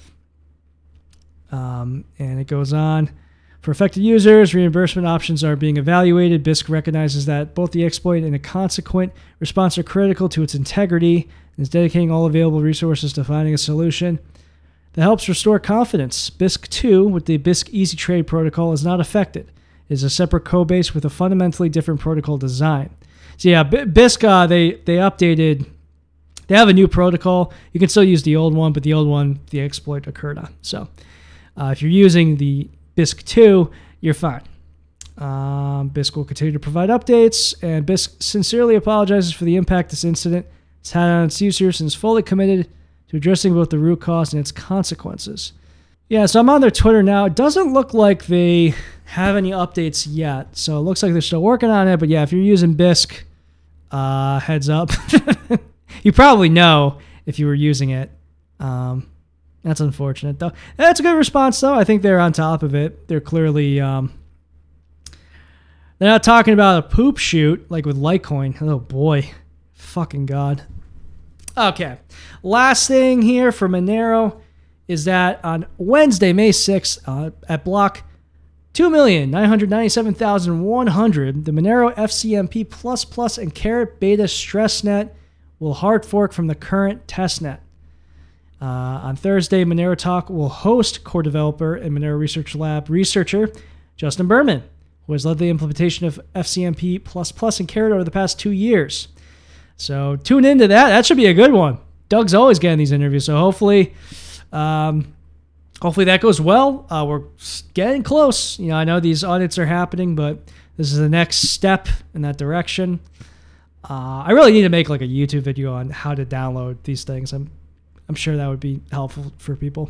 And it goes on. For affected users, reimbursement options are being evaluated. Bisq recognizes that both the exploit and a consequent response are critical to its integrity and is dedicating all available resources to finding a solution that helps restore confidence. Bisq 2, with the Bisq Easy Trade protocol, is not affected. It is a separate code base with a fundamentally different protocol design. So yeah, Bisq, they updated. They have a new protocol. You can still use the old one, but the old one, the exploit occurred on. So if you're using the Bisq 2, you're fine. Bisq will continue to provide updates, and Bisq sincerely apologizes for the impact this incident has had on its users and is fully committed to addressing both the root cause and its consequences. Yeah, so I'm on their Twitter now. It doesn't look like they have any updates yet, so it looks like they're still working on it. But yeah, if you're using Bisq, heads up. You probably know if you were using it. That's unfortunate, though. That's a good response, though. I think they're on top of it. They're clearly... they're not talking about a poop shoot like with Litecoin. Oh, boy. Fucking God. Okay. Last thing here for Monero is that on Wednesday, May 6th, at block 2,997,100, the Monero FCMP++ and Caret Beta Stressnet will hard fork from the current testnet. On Thursday, Monero Talk will host core developer and Monero Research Lab researcher Justin Berman, who has led the implementation of FCMP++ and Caret over the past 2 years. So tune into that. That should be a good one. Doug's always getting these interviews, so hopefully that goes well. We're getting close. I know these audits are happening, but this is the next step in that direction. I really need to make like a YouTube video on how to download these things. I'm sure that would be helpful for people.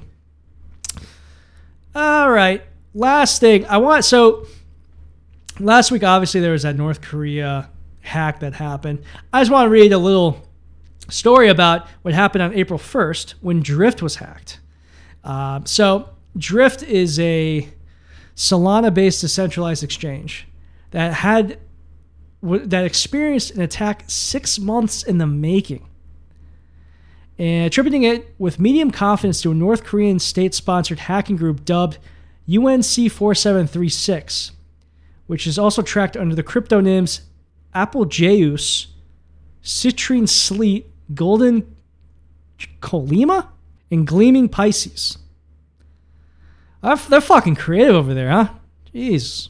All right. Last thing so last week, obviously there was that North Korea hack that happened. I just want to read a little story about what happened on April 1st when Drift was hacked. So Drift is a Solana-based decentralized exchange that experienced an attack 6 months in the making, and attributing it with medium confidence to a North Korean state-sponsored hacking group dubbed UNC4736, which is also tracked under the cryptonymous Apple Jeus, Citrine Sleet, Golden Colima, and Gleaming Pisces. They're fucking creative over there, huh? Jeez.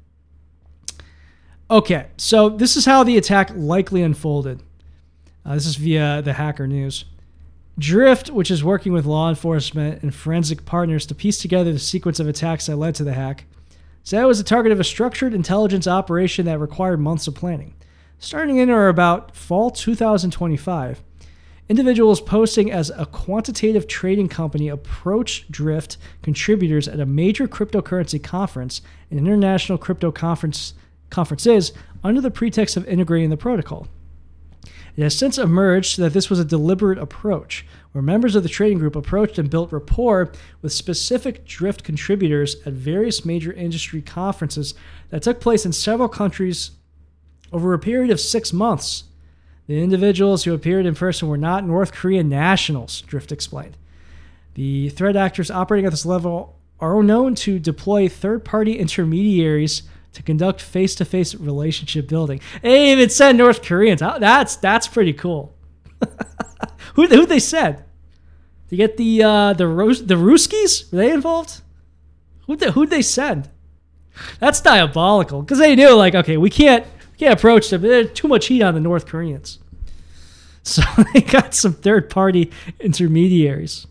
Okay, so this is how the attack likely unfolded. This is via the Hacker News. Drift, which is working with law enforcement and forensic partners to piece together the sequence of attacks that led to the hack, said it was the target of a structured intelligence operation that required months of planning. Starting in or about fall 2025, individuals posing as a quantitative trading company approached Drift contributors at a major cryptocurrency conference and international crypto conferences under the pretext of integrating the protocol. It has since emerged that this was a deliberate approach, where members of the trading group approached and built rapport with specific Drift contributors at various major industry conferences that took place in several countries over a period of 6 months. The individuals who appeared in person were not North Korean nationals, Drift explained. The threat actors operating at this level are known to deploy third-party intermediaries to conduct face-to-face relationship building. They even said North Koreans. That's pretty cool. Who they said? To get the Ruskies? Were they involved? Who'd they send? That's diabolical because they knew okay, we can't approach them. There's too much heat on the North Koreans. So they got some third-party intermediaries.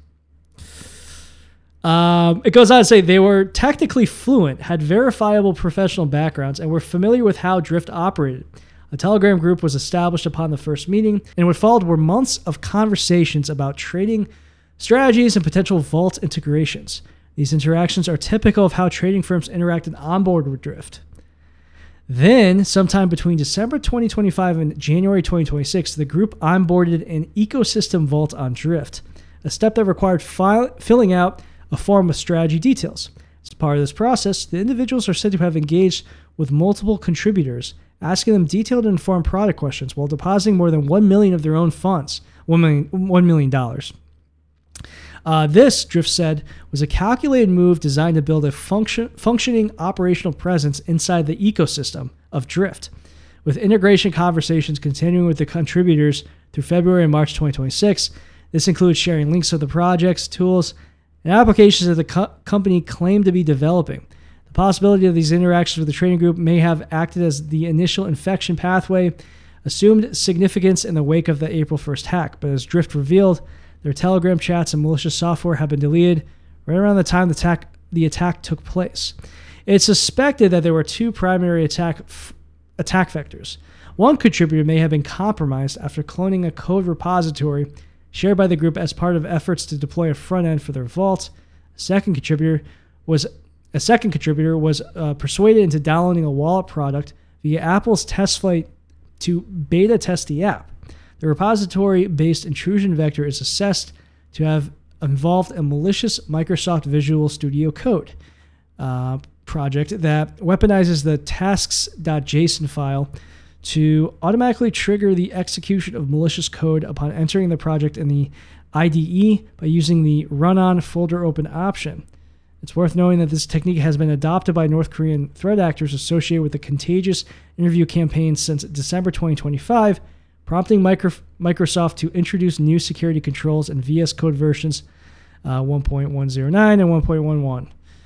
It goes on to say they were technically fluent, had verifiable professional backgrounds, and were familiar with how Drift operated. A Telegram group was established upon the first meeting, and what followed were months of conversations about trading strategies and potential vault integrations. These interactions are typical of how trading firms interact and onboard with Drift. Then, sometime between December 2025 and January 2026, the group onboarded an ecosystem vault on Drift, a step that required filling out a form with strategy details. As part of this process, the individuals are said to have engaged with multiple contributors, asking them detailed and informed product questions while depositing more than $1 million of their own funds, $1 million. This, Drift said, was a calculated move designed to build a functioning operational presence inside the ecosystem of Drift, with integration conversations continuing with the contributors through February and March 2026. This includes sharing links to the projects, tools, and applications that the company claimed to be developing. The possibility of these interactions with the trading group may have acted as the initial infection pathway, assumed significance in the wake of the April 1st hack, but as Drift revealed, their Telegram chats and malicious software have been deleted right around the time the attack took place. It's suspected that there were two primary attack vectors. One contributor may have been compromised after cloning a code repository shared by the group as part of efforts to deploy a front end for their vault. A second contributor was persuaded into downloading a wallet product via Apple's test flight to beta test the app. The repository-based intrusion vector is assessed to have involved a malicious Microsoft Visual Studio Code project that weaponizes the tasks.json file to automatically trigger the execution of malicious code upon entering the project in the IDE by using the run-on folder open option. It's worth knowing that this technique has been adopted by North Korean threat actors associated with the contagious interview campaign since December 2025, prompting Microsoft to introduce new security controls in VS Code versions 1.109 and 1.11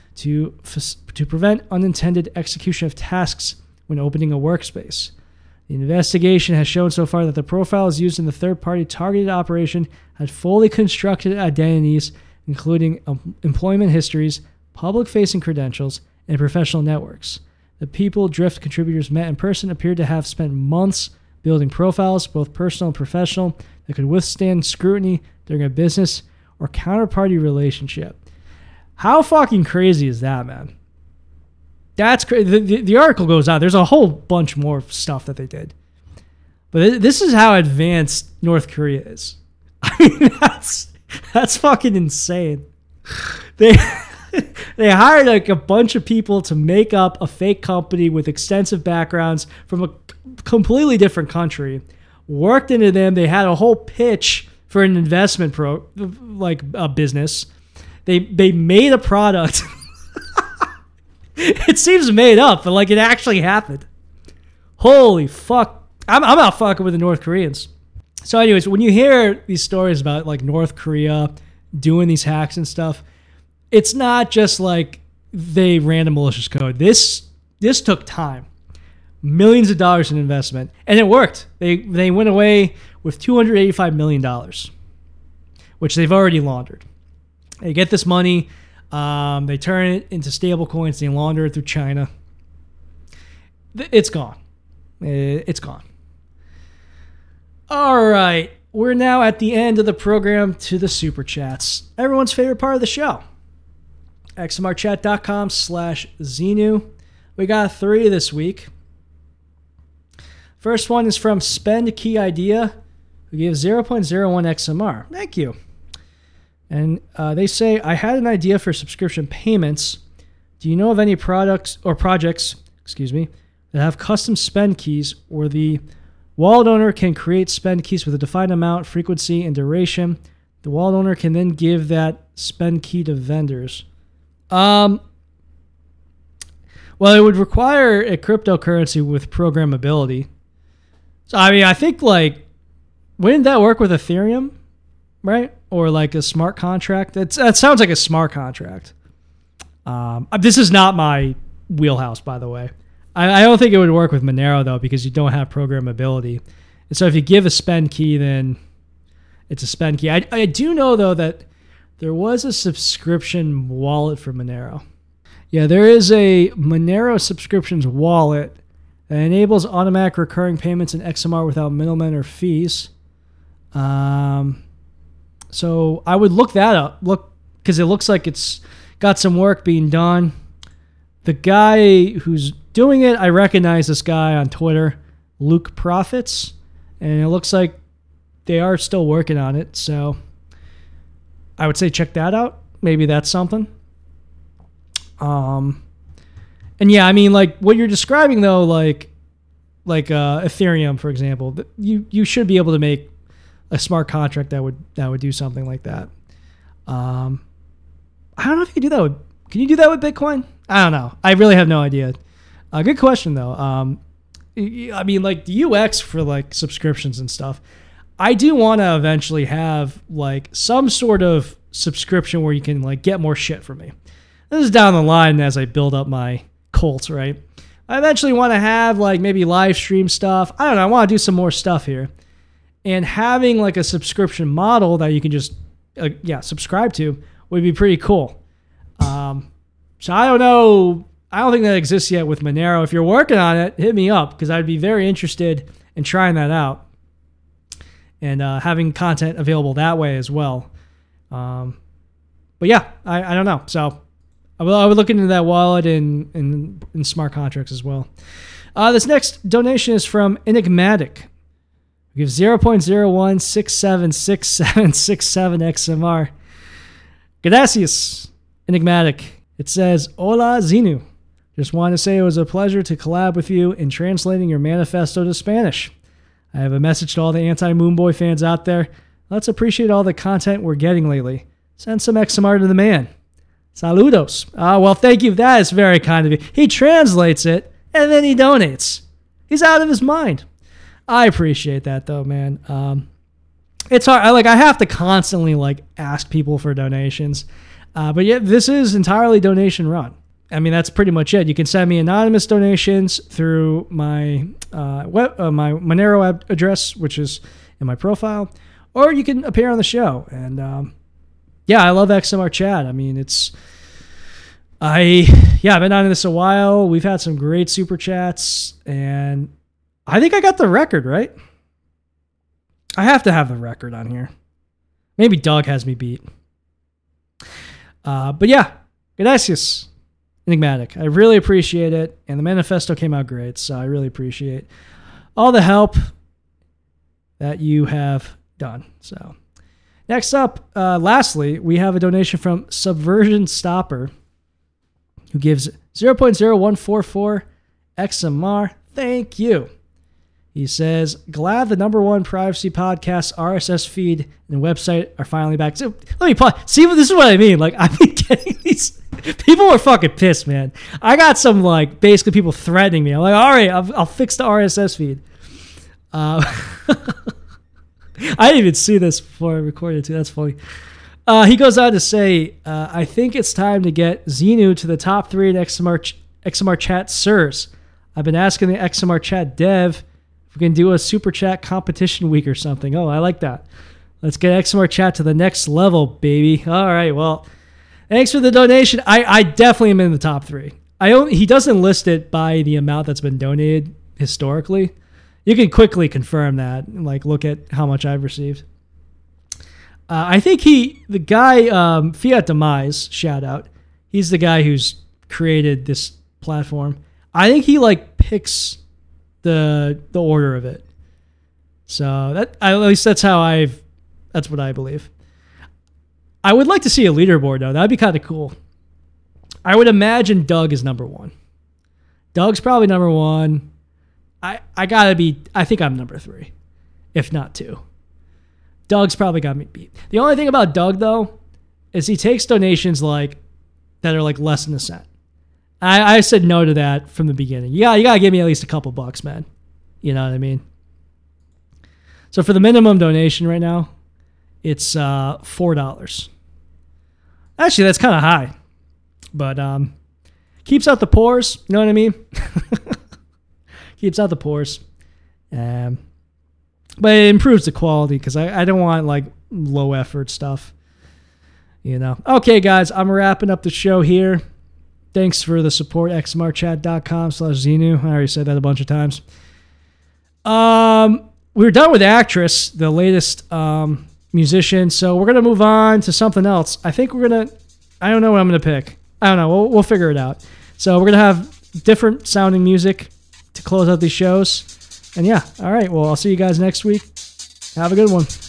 to prevent unintended execution of tasks when opening a workspace. The investigation has shown so far that the profiles used in the third-party targeted operation had fully constructed identities, including employment histories, public-facing credentials, and professional networks. The people Drift contributors met in person appeared to have spent months building profiles, both personal and professional, that could withstand scrutiny during a business or counterparty relationship. How fucking crazy is that, man? That's crazy. The article goes on. There's a whole bunch more stuff that they did. But this is how advanced North Korea is. I mean, that's fucking insane. They hired like a bunch of people to make up a fake company with extensive backgrounds from a completely different country. Worked into them. They had a whole pitch for an investment business. They made a product. It seems made up, but like it actually happened. Holy fuck. I'm not fucking with the North Koreans. So anyways, when you hear these stories about like North Korea doing these hacks and stuff, it's not just like they ran a malicious code. This took time. Millions of dollars in investment. And it worked. They went away with $285 million, which they've already laundered. They get this money. They turn it into stable coins. They launder it through China. It's gone. It's gone. All right. We're now at the end of the program to the Super Chats. Everyone's favorite part of the show. xmrchat.com/Xenu. We got 3 this week. First one is from Spend Key Idea, who gives 0.01 XMR. Thank you. And they say, I had an idea for subscription payments. Do you know of any products or projects, that have custom spend keys where the wallet owner can create spend keys with a defined amount, frequency, and duration? The wallet owner can then give that spend key to vendors. Well, it would require a cryptocurrency with programmability. So, I mean, I think, like, wouldn't that work with Ethereum, right? Or, like, a smart contract? That sounds like a smart contract. This is not my wheelhouse, by the way. I don't think it would work with Monero, though, because you don't have programmability. And so if you give a spend key, then it's a spend key. I do know, though, that there was a subscription wallet for Monero. Yeah, there is a Monero subscriptions wallet that enables automatic recurring payments in XMR without middlemen or fees. So I would look that up. Because it looks like it's got some work being done. The guy who's doing it, I recognize this guy on Twitter, Luke Profits, and it looks like they are still working on it. So I would say check that out. Maybe that's something. And yeah, I mean, like what you're describing though, like Ethereum, for example, you should be able to make a smart contract that would do something like that. I don't know if you can do that with. Can you do that with Bitcoin? I don't know. I really have no idea. Good question though. I mean, like the UX for like subscriptions and stuff. I do want to eventually have like some sort of subscription where you can like get more shit from me. This is down the line as I build up my cult, right? I eventually want to have like maybe live stream stuff. I don't know. I want to do some more stuff here. And having like a subscription model that you can just subscribe to would be pretty cool. So I don't know. I don't think that exists yet with Monero. If you're working on it, hit me up because I'd be very interested in trying that out and having content available that way as well. But yeah, I don't know. So I would look into that wallet and smart contracts as well. This next donation is from Enigmatic. We give 0.01676767 XMR. Gracias, Enigmatic. It says, Hola, Xenu. Just wanted to say it was a pleasure to collab with you in translating your manifesto to Spanish. I have a message to all the anti-Moonboy fans out there. Let's appreciate all the content we're getting lately. Send some XMR to the man. Saludos. Well, thank you. That is very kind of you. He translates it, and then he donates. He's out of his mind. I appreciate that, though, man. It's hard. I have to constantly, ask people for donations. But yeah, this is entirely donation run. I mean, that's pretty much it. You can send me anonymous donations through my my Monero address, which is in my profile, or you can appear on the show. And I love XMR Chat. I mean, I've been on this a while. We've had some great super chats, and I think I got the record, right? I have to have the record on here. Maybe Doug has me beat. But yeah, gracias, Enigmatic. I really appreciate it. And the manifesto came out great, so I really appreciate all the help that you have done. So next up, lastly, we have a donation from Subversion Stopper, who gives 0.0144 XMR. Thank you. He says, glad the #1 privacy podcast RSS feed and website are finally back. So let me pause. See, this is what I mean. I've been getting these People were fucking pissed, man. I got some like basically people threatening me. I'm like, all right, I'll fix the RSS feed. I didn't even see this before I recorded too. That's funny. He goes on to say, I think it's time to get Xenu to the top 3 in XMR chat sirs. I've been asking the XMR chat dev if we can do a super chat competition week or something. Oh, I like that. Let's get XMR chat to the next level, baby. All right, well, thanks for the donation. I definitely am in the top 3. He doesn't list it by the amount that's been donated historically. You can quickly confirm that, like look at how much I've received. I think the guy, Fiat Demise, shout out. He's the guy who's created this platform. I think he like picks the order of it. So at least that's what I believe. I would like to see a leaderboard though. That'd be kind of cool. I would imagine Doug is number 1. Doug's probably number 1. I think I'm number 3, if not 2. Doug's probably got me beat. The only thing about Doug though is he takes donations like that are like less than a cent. I said no to that from the beginning. Yeah, you gotta give me at least a couple bucks, man. You know what I mean? So for the minimum donation right now, it's $4. Actually, that's kind of high, but keeps out the pores. You know what I mean? Keeps out the pores. But it improves the quality because I don't want like low effort stuff. You know. Okay, guys, I'm wrapping up the show here. Thanks for the support. xmrchat.com/Xenu. I already said that a bunch of times. We're done with Actress, the latest musician. So we're going to move on to something else. I think I don't know what I'm going to pick. I don't know. We'll figure it out. So we're going to have different sounding music to close out these shows. And yeah, all right. Well, I'll see you guys next week. Have a good one.